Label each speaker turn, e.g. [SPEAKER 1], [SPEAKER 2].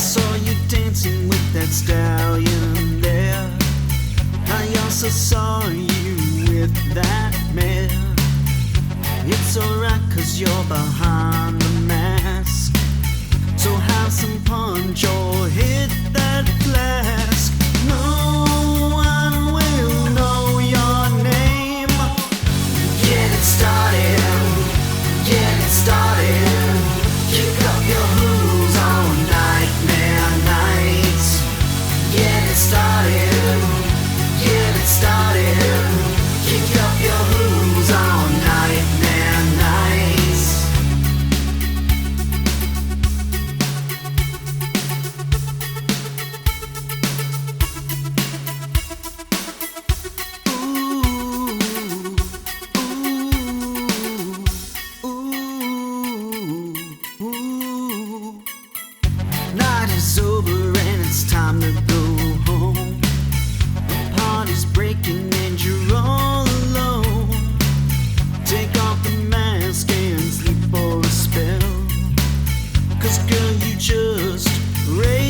[SPEAKER 1] saw you dancing with that stallion there. I also saw you with that mare. It's alright cause you're behind the mask. So have some punch or hit that flask. No one will know your name. Get it started, get it started. Kick up your hooves on nightmare nights. Get it started, get it started. Kick up your hooves on nightmare nights. Night is over and it's time to go home. The party's breaking and you're all alone. Take off the mask and sleep for a spell. Cause girl, you just raised